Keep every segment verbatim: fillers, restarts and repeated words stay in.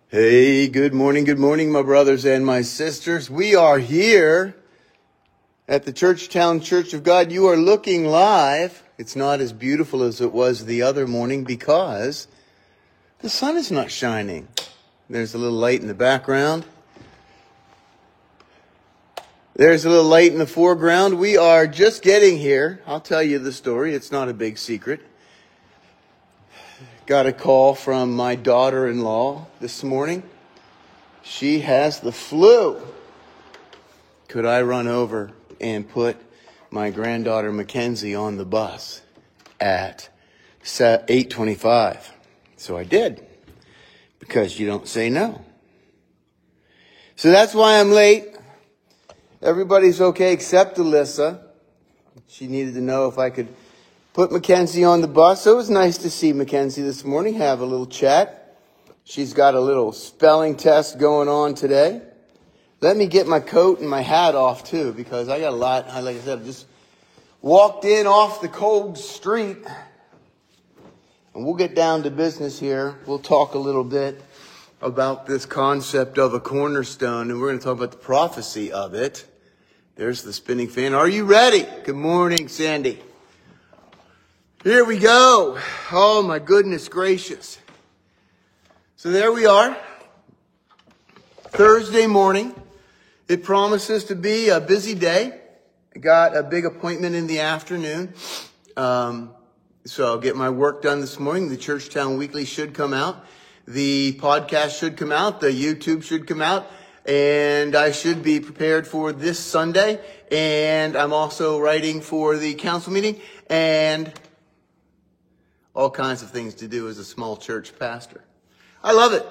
Hey, good morning, good morning, my brothers and my sisters. We are here at the Churchtown Church of God. You are looking live. It's not as beautiful as it was the other morning because the sun is not shining. There's a little light in the background. There's a little light in the foreground. We are just getting here. I'll tell you the story. It's not a big secret. Got a call from my daughter-in-law this morning. She has the flu. Could I run over and put my granddaughter Mackenzie on the bus at eight twenty-five? So I did, because you don't say no. So that's why I'm late. Everybody's okay except Alyssa. She needed to know if I could put Mackenzie on the bus. So it was nice to see Mackenzie this morning, have a little chat. She's got a little spelling test going on today. Let me get my coat and my hat off too, because I got a lot. Like I said, I just walked in off the cold street. And we'll get down to business here. We'll talk a little bit about this concept of a cornerstone, and we're going to talk about the prophecy of it. There's the spinning fan. Are you ready? Good morning, Sandy. Here we go. Oh, my goodness gracious. So there we are. Thursday morning. It promises to be a busy day. I got a big appointment in the afternoon. Um, so I'll get my work done this morning. The Churchtown Weekly should come out. The podcast should come out. The YouTube should come out. And I should be prepared for this Sunday. And I'm also writing for the council meeting. And all kinds of things to do as a small church pastor. I love it.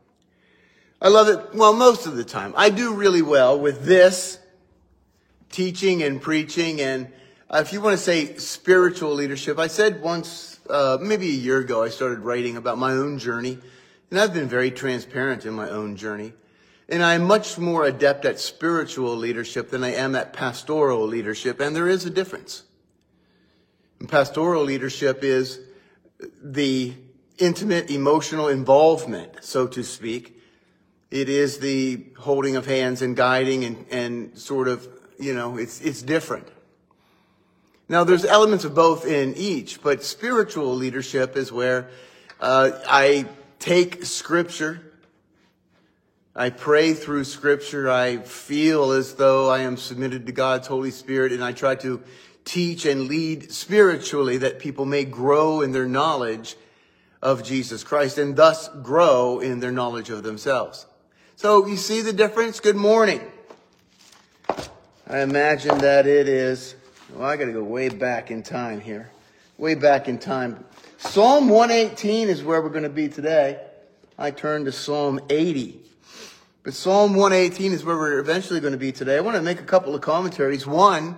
I love it. Well, most of the time. I do really well with this, teaching and preaching. And uh, if you want to say spiritual leadership, I said once, uh, maybe a year ago, I started writing about my own journey. And I've been very transparent in my own journey. And I'm much more adept at spiritual leadership than I am at pastoral leadership. And there is a difference. And pastoral leadership is the intimate emotional involvement, so to speak. It is the holding of hands and guiding and, and sort of, you know, it's, it's different. Now, there's elements of both in each, but spiritual leadership is where uh, I take Scripture, I pray through Scripture, I feel as though I am submitted to God's Holy Spirit, and I try to teach and lead spiritually that people may grow in their knowledge of Jesus Christ and thus grow in their knowledge of themselves. So you see the difference? Good morning. I imagine that it is, well, I got to go way back in time here. Way back in time. Psalm one eighteen is where we're going to be today. I turned to Psalm eighty. But Psalm one eighteen is where we're eventually going to be today. I want to make a couple of commentaries. One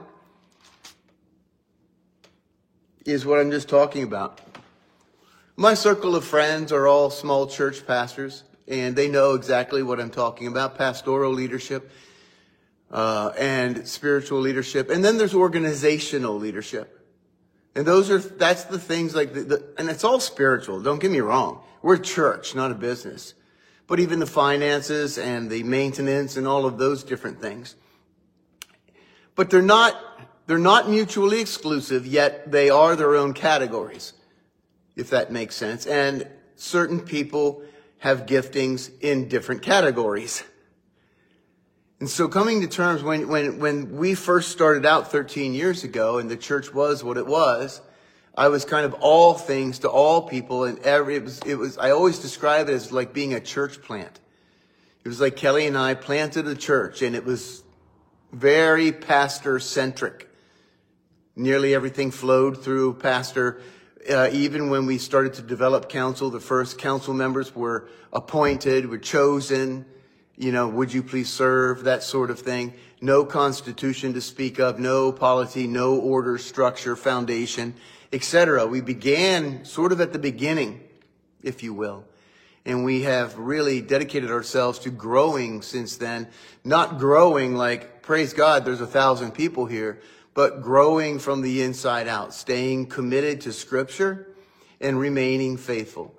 is what I'm just talking about. My circle of friends are all small church pastors, and they know exactly what I'm talking about. Pastoral leadership uh, and spiritual leadership. And then there's organizational leadership. And those are, that's the things like, the, the, and it's all spiritual. Don't get me wrong. We're a church, not a business. But even the finances and the maintenance and all of those different things. But they're not, they're not mutually exclusive, yet they are their own categories, if that makes sense. And certain people have giftings in different categories. And so coming to terms, when, when, when we first started out thirteen years ago and the church was what it was, I was kind of all things to all people, and every, it was, it was, I always describe it as like being a church plant. It was like Kelly and I planted a church, and it was very pastor-centric. Nearly everything flowed through pastor. Uh, even when we started to develop council, the first council members were appointed, were chosen. You know, would you please serve, that sort of thing. No constitution to speak of, no polity, no order, structure, foundation, et cetera. We began sort of at the beginning, if you will. And we have really dedicated ourselves to growing since then. Not growing like, praise God, there's a thousand people here, but growing from the inside out, staying committed to Scripture and remaining faithful.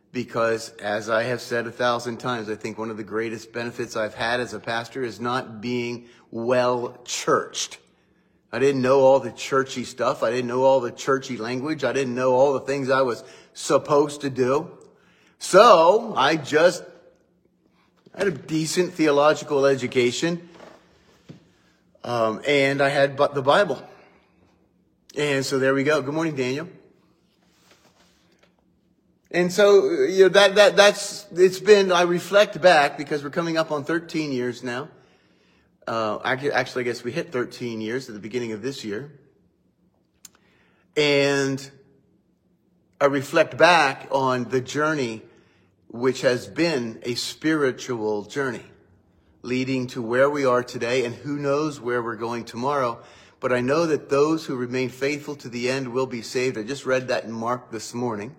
because, as I have said a thousand times, I think one of the greatest benefits I've had as a pastor is not being well churched. I didn't know all the churchy stuff. I didn't know all the churchy language. I didn't know all the things I was supposed to do. So I just had a decent theological education, um, and I had but the Bible. And so there we go. Good morning, Daniel. And so, you know, that, that, that's, it's been, I reflect back because we're coming up on thirteen years now. Uh, actually, I guess we hit thirteen years at the beginning of this year. And I reflect back on the journey, which has been a spiritual journey leading to where we are today, and who knows where we're going tomorrow. But I know that those who remain faithful to the end will be saved. I just read that in Mark this morning.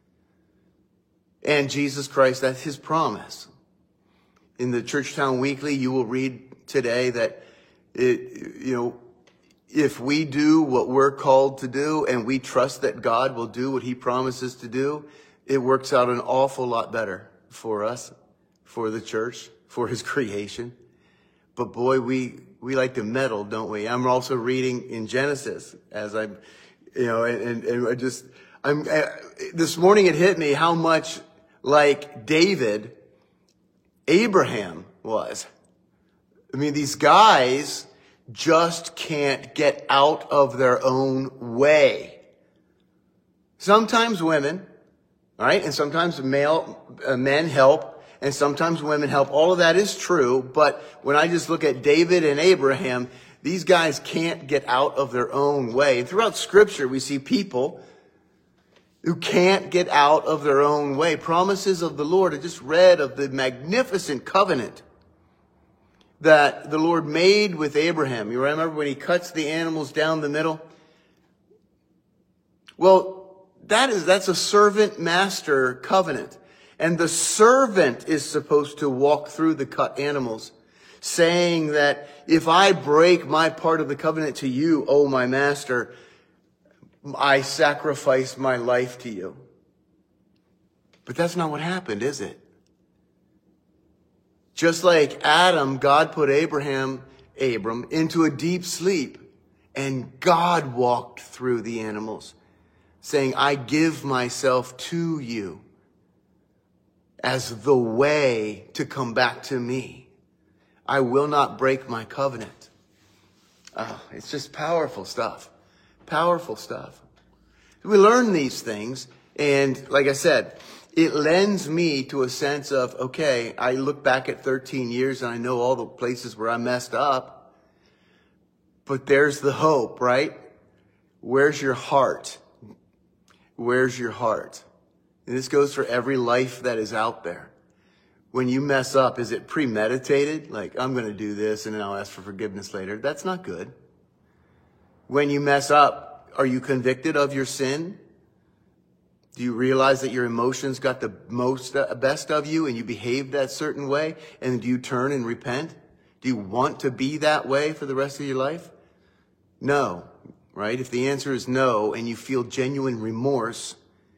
And Jesus Christ, that's his promise. In the Churchtown Weekly, you will read today that, it, you know, if we do what we're called to do and we trust that God will do what he promises to do, it works out an awful lot better for us, for the church, for his creation. But boy, we, we like to meddle, don't we? I'm also reading in Genesis as I'm, you know, and, and I just, I'm, I, this morning it hit me how much like David, Abraham was. I mean, these guys just can't get out of their own way. Sometimes women, all right, and sometimes male uh, men help, and sometimes women help. All of that is true, but when I just look at David and Abraham, these guys can't get out of their own way. And throughout Scripture, we see people who can't get out of their own way. Promises of the Lord. I just read of the magnificent covenant that the Lord made with Abraham. You remember when he cuts the animals down the middle? Well, that is, that's a servant-master covenant. And the servant is supposed to walk through the cut animals, saying that if I break my part of the covenant to you, O my master, I sacrifice my life to you. But that's not what happened, is it? Just like Adam, God put Abraham, Abram, into a deep sleep. And God walked through the animals, saying, I give myself to you as the way to come back to me. I will not break my covenant. Oh, it's just powerful stuff. Powerful stuff. We learn these things, and like I said, it lends me to a sense of, okay, I look back at thirteen years and I know all the places where I messed up, but there's the hope, right? Where's your heart? Where's your heart? And this goes for every life that is out there. When you mess up, is it premeditated? Like, I'm going to do this and then I'll ask for forgiveness later. That's not good. When you mess up, are you convicted of your sin? Do you realize that your emotions got the most uh, best of you and you behaved that certain way? And do you turn and repent? Do you want to be that way for the rest of your life? No, right? If the answer is no and you feel genuine remorse,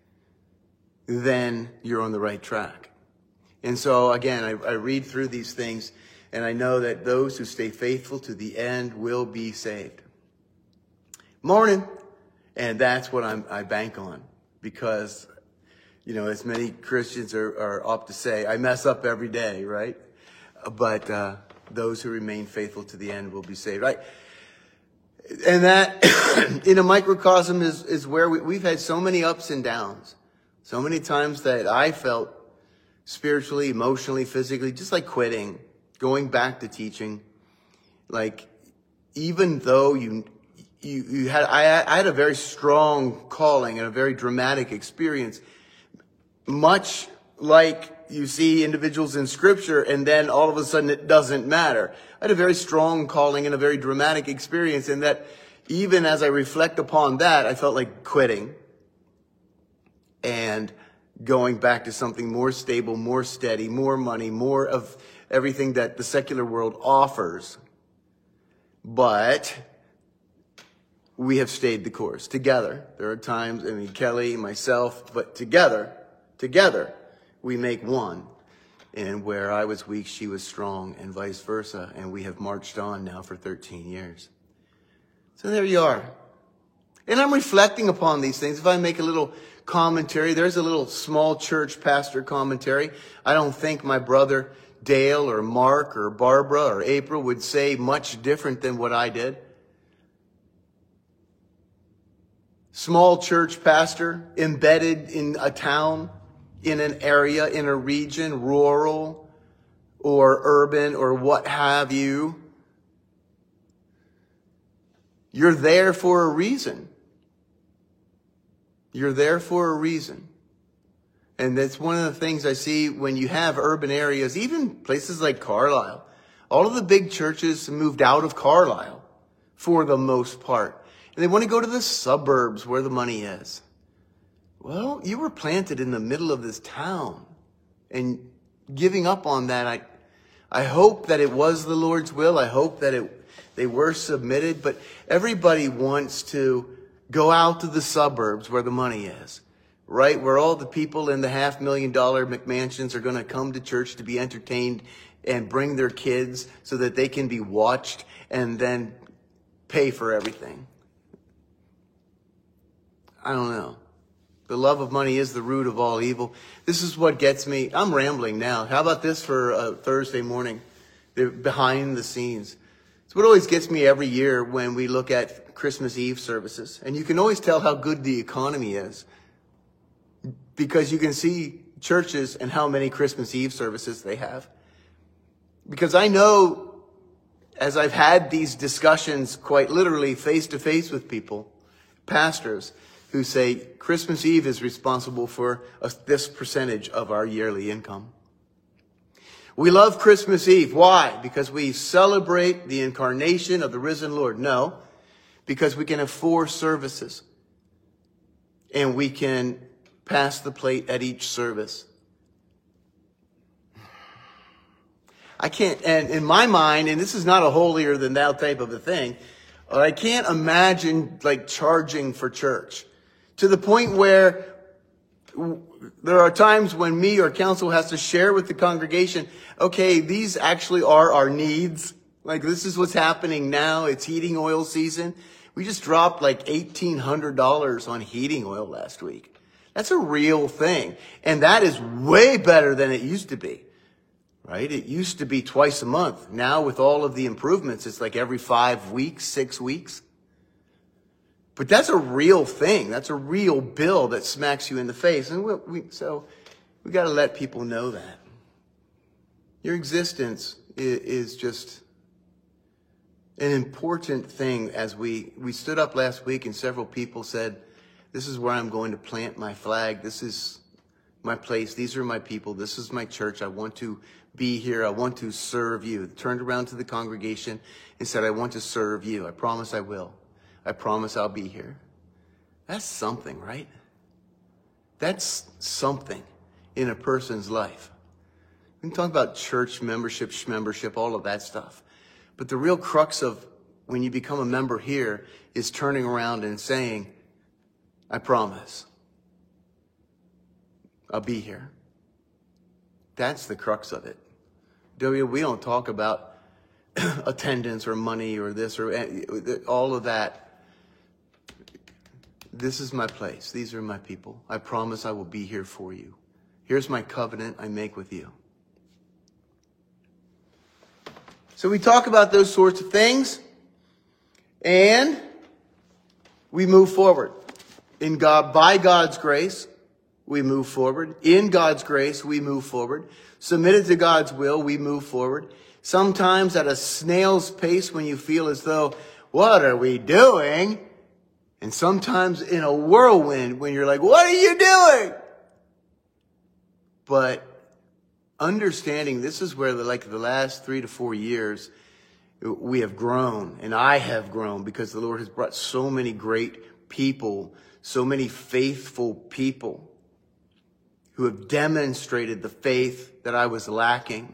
then you're on the right track. And so again, I, I read through these things and I know that those who stay faithful to the end will be saved. Morning. And that's what I'm, I bank on, because, you know, as many Christians are, are up to say, I mess up every day, right? But uh, those who remain faithful to the end will be saved, right? And that, in a microcosm, is, is where we, we've had so many ups and downs. So many times that I felt spiritually, emotionally, physically, just like quitting, going back to teaching. Like, even though you... You, you had, I, I had a very strong calling and a very dramatic experience, much like you see individuals in Scripture, and then all of a sudden it doesn't matter. I had a very strong calling and a very dramatic experience, in that even as I reflect upon that, I felt like quitting and going back to something more stable, more steady, more money, more of everything that the secular world offers. But we have stayed the course together. There are times, I mean, Kelly, myself, but together, together, we make one. And where I was weak, she was strong, and vice versa. And we have marched on now for thirteen years. So there you are. And I'm reflecting upon these things. If I make a little commentary, there's a little small church pastor commentary. I don't think my brother Dale or Mark or Barbara or April would say much different than what I did. Small church pastor, embedded in a town, in an area, in a region, rural or urban or what have you. You're there for a reason. You're there for a reason. And that's one of the things I see when you have urban areas, even places like Carlisle. All of the big churches moved out of Carlisle for the most part. And they want to go to the suburbs where the money is. Well, you were planted in the middle of this town. And giving up on that, I I hope that it was the Lord's will. I hope that it they were submitted. But everybody wants to go out to the suburbs where the money is, right? Where all the people in the half million dollar McMansions are going to come to church to be entertained and bring their kids so that they can be watched and then pay for everything. I don't know. The love of money is the root of all evil. This is what gets me. I'm rambling now. How about this for a Thursday morning? The behind the scenes. It's what always gets me every year when we look at Christmas Eve services. And you can always tell how good the economy is because you can see churches and how many Christmas Eve services they have. Because I know, as I've had these discussions quite literally face to face with people, pastors, who say Christmas Eve is responsible for a, this percentage of our yearly income. We love Christmas Eve. Why? Because we celebrate the incarnation of the risen Lord. No, because we can have four services and we can pass the plate at each service. I can't, and in my mind, and this is not a holier than thou type of a thing, I can't imagine like charging for church. To the point where there are times when me or counsel has to share with the congregation, okay, these actually are our needs. Like this is what's happening now. It's heating oil season. We just dropped like eighteen hundred dollars on heating oil last week. That's a real thing. And that is way better than it used to be, right? It used to be twice a month. Now with all of the improvements, it's like every five weeks, six weeks. But that's a real thing. That's a real bill that smacks you in the face. And we, we, so we got to let people know that. Your existence is, is just an important thing. As we, we stood up last week and several people said, this is where I'm going to plant my flag. This is my place. These are my people. This is my church. I want to be here. I want to serve you. Turned around to the congregation and said, I want to serve you. I promise I will. I promise I'll be here. That's something, right? That's something in a person's life. We can talk about church membership, schmembership, all of that stuff. But the real crux of when you become a member here is turning around and saying, I promise I'll be here. That's the crux of it. We don't talk about attendance or money or this or all of that. This is my place. These are my people. I promise I will be here for you. Here's my covenant I make with you. So we talk about those sorts of things and we move forward. In God, by God's grace, we move forward. In God's grace, we move forward. Submitted to God's will, we move forward. Sometimes at a snail's pace when you feel as though, what are we doing? And sometimes in a whirlwind when you're like, what are you doing? But understanding this is where the, like the last three to four years, we have grown and I have grown because the Lord has brought so many great people, so many faithful people who have demonstrated the faith that I was lacking.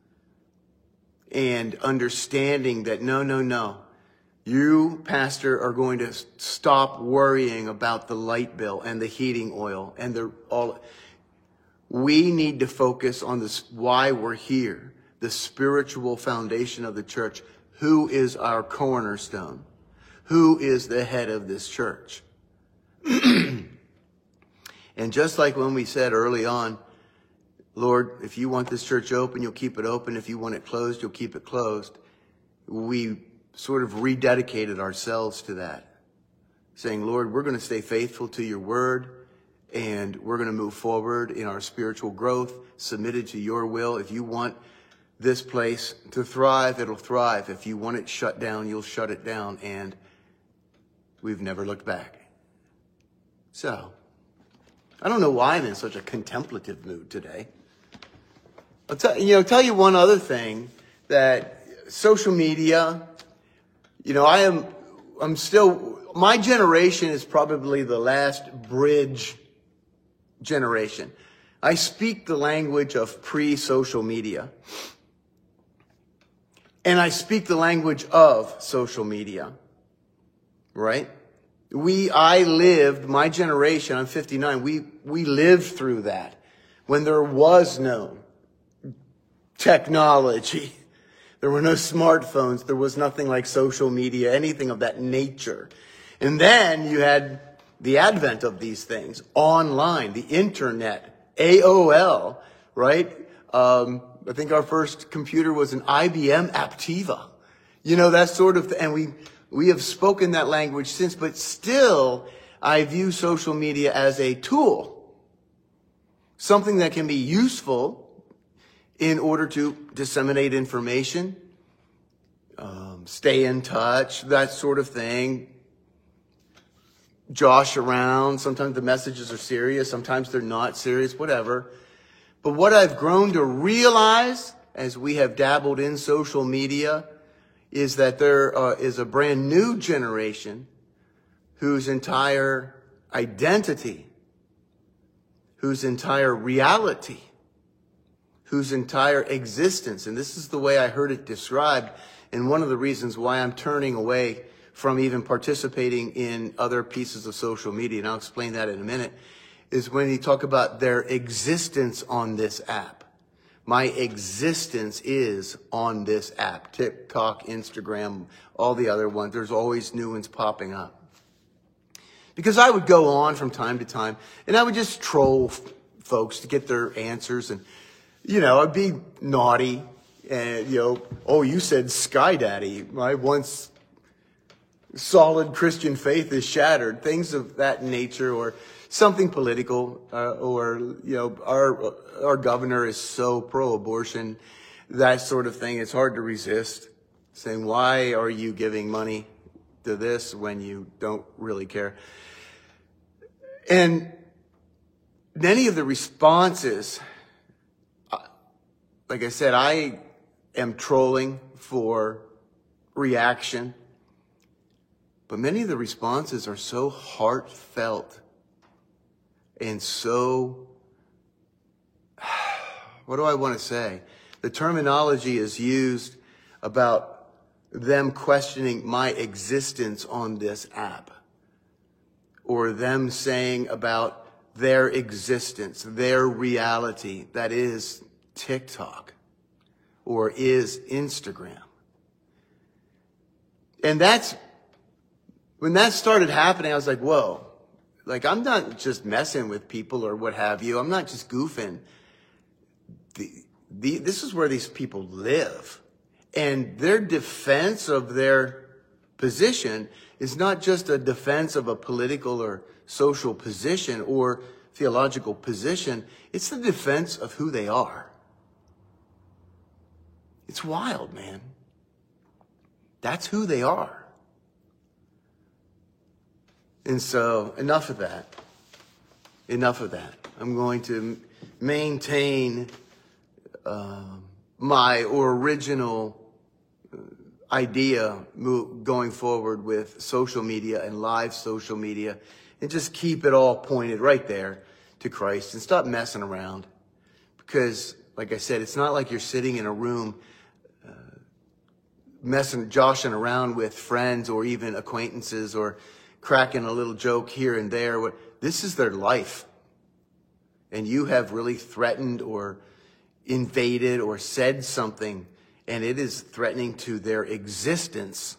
And understanding that no, no, no. You, pastor, are going to stop worrying about the light bill and the heating oil and the all. We need to focus on this, why we're here, the spiritual foundation of the church. Who is our cornerstone? Who is the head of this church? And just like when we said early on, Lord, if you want this church open, you'll keep it open. If you want it closed, you'll keep it closed. We sort of rededicated ourselves to that, saying, Lord, we're going to stay faithful to your word, and we're going to move forward in our spiritual growth, submitted to your will. If you want this place to thrive, it'll thrive. If you want it shut down, you'll shut it down. And we've never looked back. So, I don't know why I'm in such a contemplative mood today. I'll tell you know, tell you one other thing, that social media, you know, I am, I'm still, my generation is probably the last bridge generation. I speak the language of pre-social media. And I speak the language of social media. Right? We, I lived, my generation, I'm fifty-nine, we, we lived through that when there was no technology. There were no smartphones. There was nothing like social media, anything of that nature. And then you had the advent of these things, online, the internet, A O L, right? Um, I think our first computer was an I B M Aptiva. You know, that sort of, and we, we have spoken that language since, but still, I view social media as a tool. Something that can be useful in order to disseminate information, um, stay in touch, that sort of thing. Josh around. Sometimes the messages are serious. Sometimes they're not serious, whatever. But what I've grown to realize as we have dabbled in social media is that there uh, is a brand new generation whose entire identity, whose entire reality, whose entire existence, and this is the way I heard it described, and one of the reasons why I'm turning away from even participating in other pieces of social media, and I'll explain that in a minute, is when you talk about their existence on this app. My existence is on this app. TikTok, Instagram, all the other ones. There's always new ones popping up. Because I would go on from time to time, and I would just troll f- folks to get their answers, and you know, I'd be naughty, and, you know, oh, you said Sky Daddy. My once solid Christian faith is shattered. Things of that nature, or something political, uh, or, you know, our, our governor is so pro-abortion, that sort of thing. It's hard to resist, saying, why are you giving money to this when you don't really care? And many of the responses, like I said, I am trolling for reaction, but many of the responses are so heartfelt and so, what do I want to say? The terminology is used about them questioning my existence on this app, or them saying about their existence, their reality, that is TikTok or is Instagram. And that's, when that started happening, I was like, whoa, like I'm not just messing with people or what have you. I'm not just goofing. The, the, this is where these people live. And their defense of their position is not just a defense of a political or social position or theological position. It's the defense of who they are. It's wild, man. That's who they are. And so, enough of that. Enough of that. I'm going to maintain uh, my original idea going forward with social media and live social media, and just keep it all pointed right there to Christ and stop messing around. Because, like I said, it's not like you're sitting in a room uh, messing, joshing around with friends or even acquaintances or cracking a little joke here and there. This is their life. and you have really threatened or invaded or said something, and it is threatening to their existence,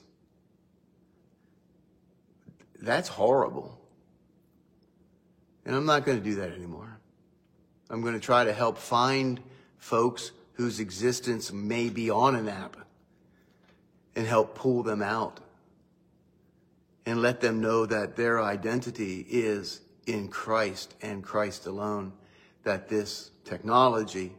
that's horrible. And I'm not going to do that anymore. I'm going to try to help find folks whose existence may be on an app and help pull them out and let them know that their identity is in Christ and Christ alone, that this technology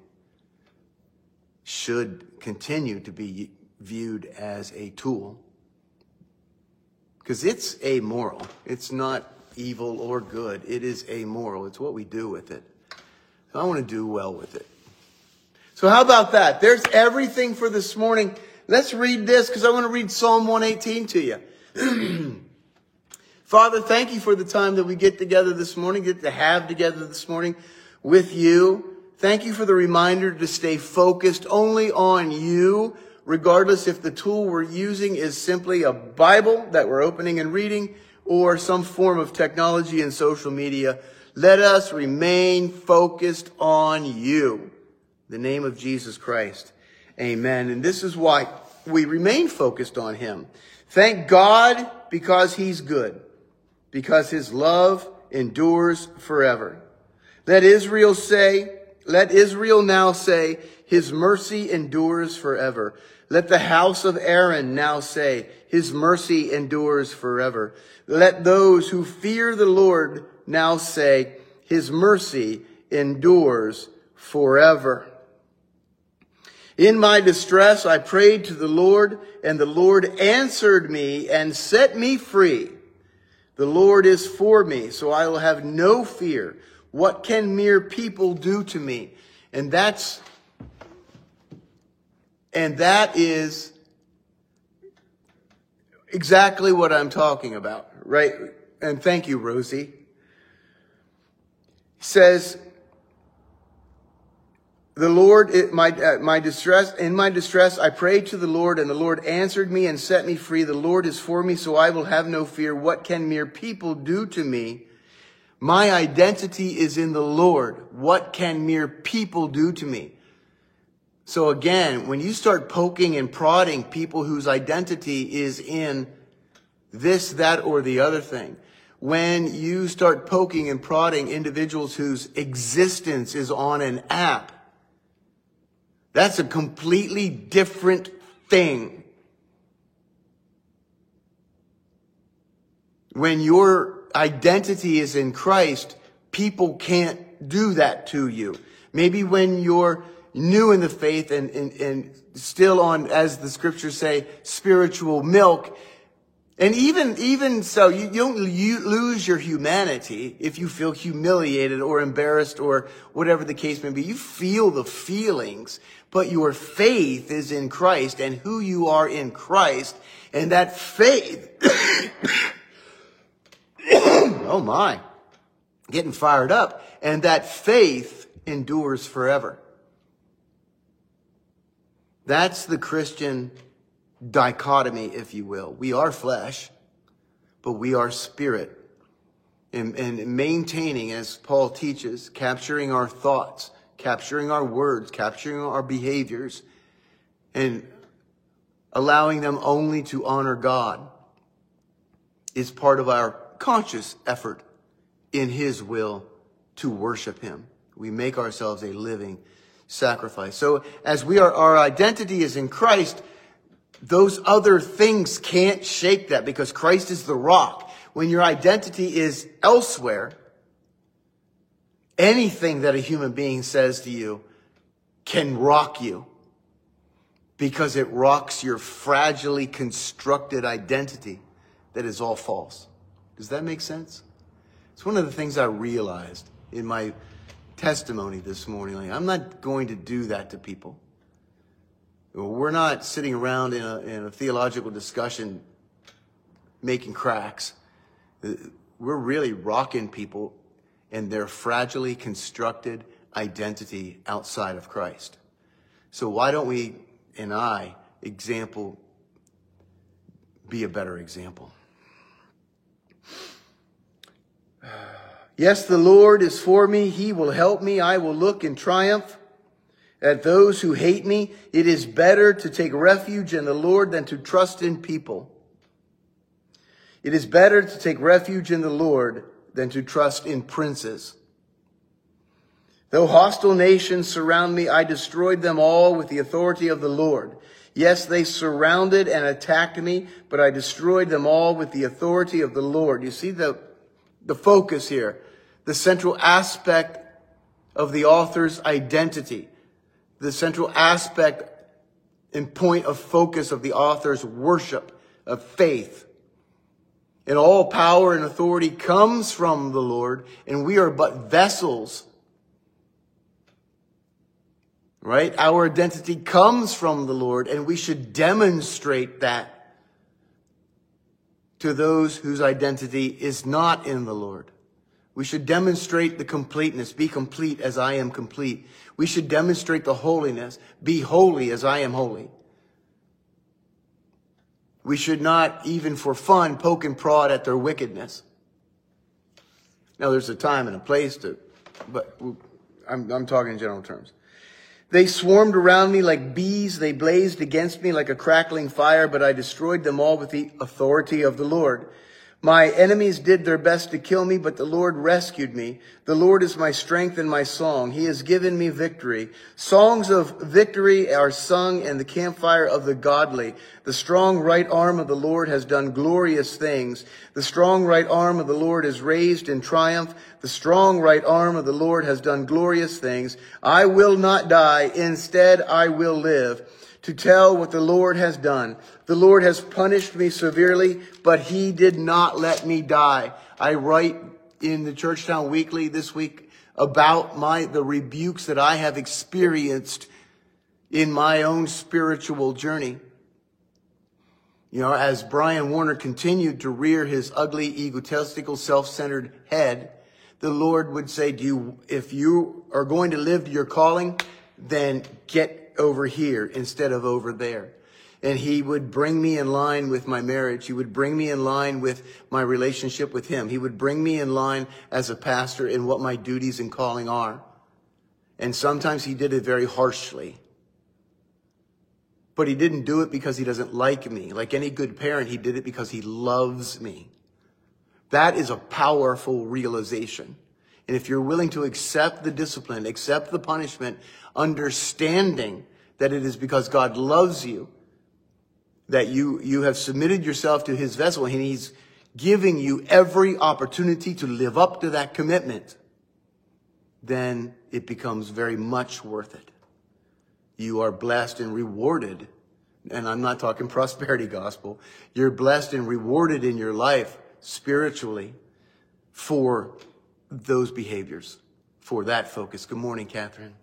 should continue to be viewed as a tool, because it's amoral. It's not evil or good. It is amoral. It's what we do with it. So I want to do well with it. So how about that? There's everything for this morning. Let's read this, because I want to read Psalm one eighteen to you. Father, thank you for the time that we get together this morning, get to have together this morning with you. Thank you for the reminder to stay focused only on you, regardless if the tool we're using is simply a Bible that we're opening and reading or some form of technology and social media. Let us remain focused on you. In the name of Jesus Christ. Amen. And this is why we remain focused on him. Thank God because he's good, because his love endures forever. Let Israel say, let Israel now say, his mercy endures forever. Let the house of Aaron now say, his mercy endures forever. Let those who fear the Lord now say, his mercy endures forever. In my distress, I prayed to the Lord, and the Lord answered me and set me free. The Lord is for me, so I will have no fear. What can mere people do to me? And that's, and that is exactly what I'm talking about, right? And thank you, Rosie. He says, the Lord, it, my, uh, my distress, in my distress, I prayed to the Lord, and the Lord answered me and set me free. The Lord is for me, so I will have no fear. What can mere people do to me? My identity is in the Lord. What can mere people do to me? So again, when you start poking and prodding people whose identity is in this, that, or the other thing, when you start poking and prodding individuals whose existence is on an app, that's a completely different thing. When your identity is in Christ, people can't do that to you. Maybe when you're new in the faith and, and, and still on, as the scriptures say, spiritual milk. And even, even so, you, you don't you lose your humanity if you feel humiliated or embarrassed or whatever the case may be. You feel the feelings, but your faith is in Christ and who you are in Christ. And that faith, oh my, getting fired up. And that faith endures forever. That's the Christian dichotomy, if you will. We are flesh, but we are spirit. And, and maintaining, as Paul teaches, capturing our thoughts, capturing our words, capturing our behaviors, and allowing them only to honor God is part of our conscious effort in his will to worship him. We make ourselves a living sacrifice. So as we are, our identity is in Christ, those other things can't shake that because Christ is the rock. When your identity is elsewhere, anything that a human being says to you can rock you because it rocks your fragilely constructed identity that is all false. Does that make sense? It's one of the things I realized in my testimony this morning. Like, I'm not going to do that to people. We're not sitting around in a, in a theological discussion making cracks. We're really rocking people in their fragilely constructed identity outside of Christ. So why don't we, and I, example, be a better example? Yes, the Lord is for me. He will help me. I will look in triumph at those who hate me. It is better to take refuge in the Lord than to trust in people. It is better to take refuge in the Lord than to trust in princes. Though hostile nations surround me, I destroyed them all with the authority of the Lord. Yes, they surrounded and attacked me, but I destroyed them all with the authority of the Lord. You see the, the focus here, the central aspect of the author's identity, the central aspect and point of focus of the author's worship, of faith. And all power and authority comes from the Lord, and we are but vessels. Right? Our identity comes from the Lord, and we should demonstrate that to those whose identity is not in the Lord. We should demonstrate the completeness. Be complete as I am complete. We should demonstrate the holiness. Be holy as I am holy. We should not, even for fun, poke and prod at their wickedness. Now, there's a time and a place to, but I'm, I'm talking in general terms. They swarmed around me like bees. They blazed against me like a crackling fire, but I destroyed them all with the authority of the Lord. My enemies did their best to kill me, but the Lord rescued me. The Lord is my strength and my song. He has given me victory. Songs of victory are sung in the campfire of the godly. The strong right arm of the Lord has done glorious things. The strong right arm of the Lord is raised in triumph. The strong right arm of the Lord has done glorious things. I will not die. Instead, I will live to tell what the Lord has done. The Lord has punished me severely, but he did not let me die. I write in the Churchtown Weekly this week about my the rebukes that I have experienced in my own spiritual journey. You know, as Brian Warner continued to rear his ugly, egotistical, self-centered head, the Lord would say, "Do you, if you are going to live to your calling, then get over here instead of over there." And he would bring me in line with my marriage. He would bring me in line with my relationship with him. He would bring me in line as a pastor in what my duties and calling are. And sometimes he did it very harshly. But he didn't do it because he doesn't like me. Like any good parent, he did it because he loves me. That is a powerful realization. And if you're willing to accept the discipline, accept the punishment, understanding that it is because God loves you, that you, you have submitted yourself to his vessel, and he's giving you every opportunity to live up to that commitment, then it becomes very much worth it. You are blessed and rewarded. And I'm not talking prosperity gospel. You're blessed and rewarded in your life spiritually for those behaviors, for that focus. Good morning, Catherine.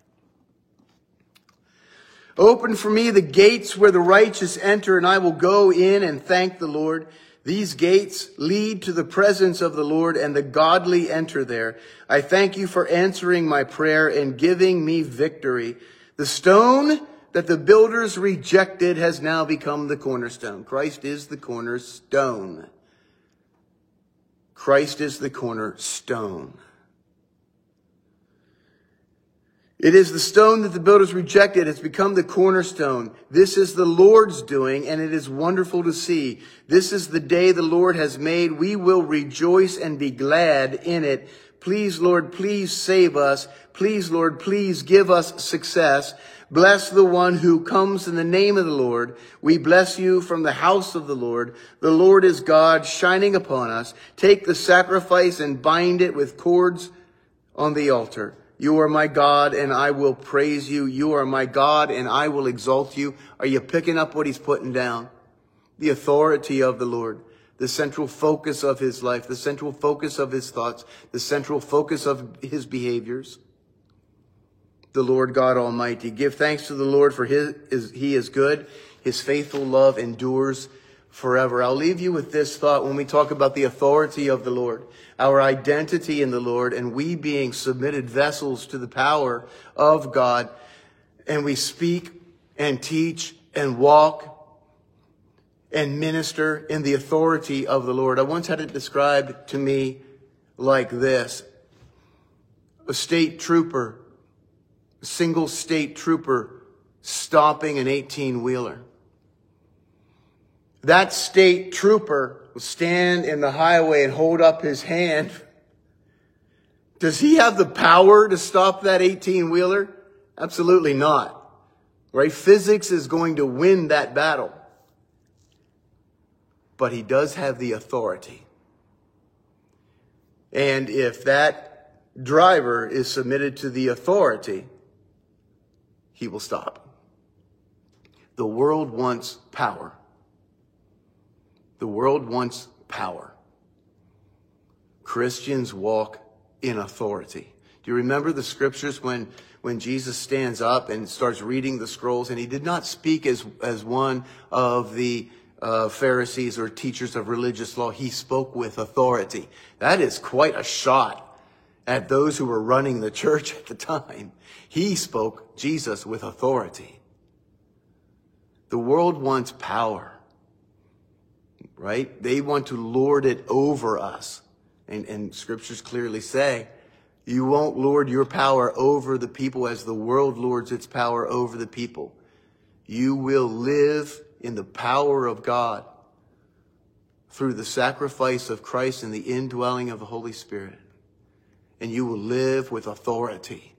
Open for me the gates where the righteous enter, and I will go in and thank the Lord. These gates lead to the presence of the Lord, and the godly enter there. I thank you for answering my prayer and giving me victory. The stone that the builders rejected has now become the cornerstone. Christ is the cornerstone. Christ is the cornerstone. It is the stone that the builders rejected. It's become the cornerstone. This is the Lord's doing, and it is wonderful to see. This is the day the Lord has made. We will rejoice and be glad in it. Please, Lord, please save us. Please, Lord, please give us success. Bless the one who comes in the name of the Lord. We bless you from the house of the Lord. The Lord is God shining upon us. Take the sacrifice and bind it with cords on the altar. You are my God, and I will praise you. You are my God, and I will exalt you. Are you picking up what he's putting down? The authority of the Lord, the central focus of his life, the central focus of his thoughts, the central focus of his behaviors. The Lord God Almighty. Give thanks to the Lord, for his, is, he is good. His faithful love endures forever. I'll leave you with this thought when we talk about the authority of the Lord, our identity in the Lord, and we being submitted vessels to the power of God, and we speak and teach and walk and minister in the authority of the Lord. I once had it described to me like this. a state trooper, a single state trooper stopping an eighteen-wheeler. That state trooper will stand in the highway and hold up his hand. Does he have the power to stop that eighteen-wheeler? Absolutely not. Right? Physics is going to win that battle. But he does have the authority. And if that driver is submitted to the authority, he will stop. The world wants power. The world wants power. Christians walk in authority. Do you remember the scriptures when, when Jesus stands up and starts reading the scrolls? And he did not speak as, as one of the uh, Pharisees or teachers of religious law. He spoke with authority. That is quite a shot at those who were running the church at the time. He spoke, Jesus, with authority. The world wants power. Right? They want to lord it over us. And, and scriptures clearly say, you won't lord your power over the people as the world lords its power over the people. You will live in the power of God through the sacrifice of Christ and the indwelling of the Holy Spirit. And you will live with authority.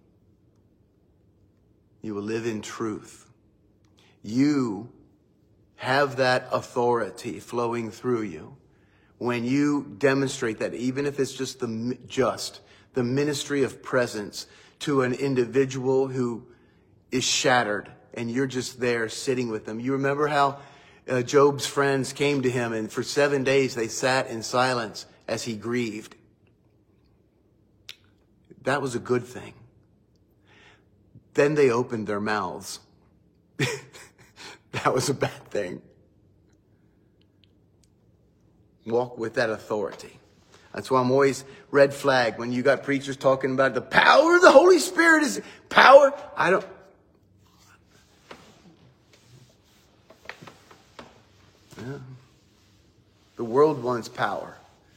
You will live in truth. You have that authority flowing through you when you demonstrate that, even if it's just the just the ministry of presence to an individual who is shattered and you're just there sitting with them. You remember how uh, Job's friends came to him and for seven days they sat in silence as he grieved. That was a good thing. Then they opened their mouths. That was a bad thing. Walk with that authority. That's why I'm always red flag when you got preachers talking about the power of the Holy Spirit is power. I don't. Yeah. The world wants power.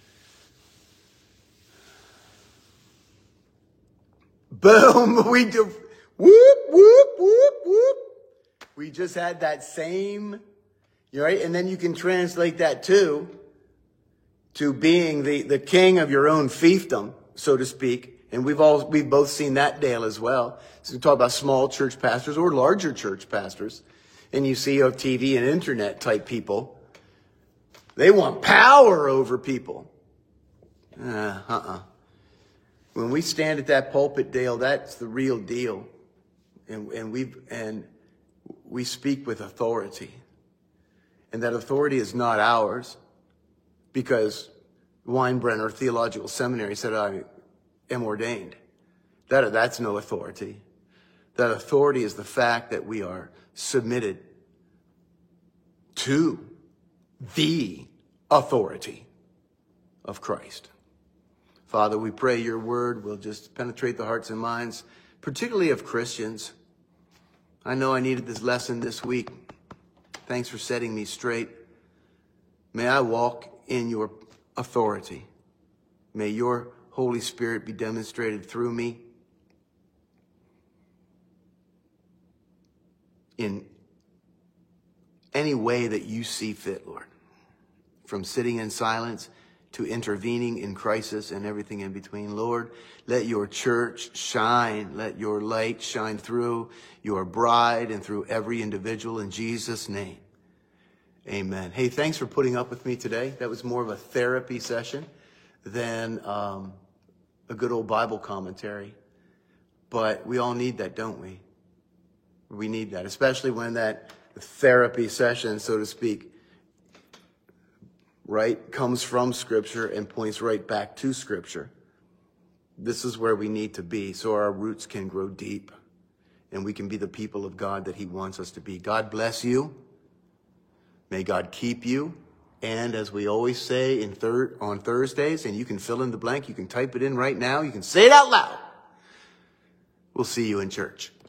Boom. We do. Whoop, whoop, whoop, whoop. We just had that same, right? And then you can translate that too, to being the, the king of your own fiefdom, so to speak. And we've all, we've both seen that, Dale, as well. So we talk about small church pastors or larger church pastors. And you see on T V and internet type people. They want power over people. Uh, uh-uh. When we stand at that pulpit, Dale, that's the real deal. And, and we've, and we speak with authority. And that authority is not ours because Weinbrenner Theological Seminary said, I am ordained. That, that's no authority. That authority is the fact that we are submitted to the authority of Christ. Father, we pray your word will just penetrate the hearts and minds, particularly of Christians. I know I needed this lesson this week. Thanks for setting me straight. May I walk in your authority. May your Holy Spirit be demonstrated through me in any way that you see fit, Lord. From sitting in silence to intervening in crisis and everything in between. Lord, let your church shine. Let your light shine through your bride and through every individual in Jesus' name. Amen. Hey, thanks for putting up with me today. That was more of a therapy session than um, a good old Bible commentary. But we all need that, don't we? We need that, especially when that therapy session, so to speak, right, comes from Scripture and points right back to Scripture. This is where we need to be so our roots can grow deep and we can be the people of God that he wants us to be. God bless you. May God keep you. And as we always say in thir- on Thursdays, and you can fill in the blank, you can type it in right now, you can say it out loud. We'll see you in church.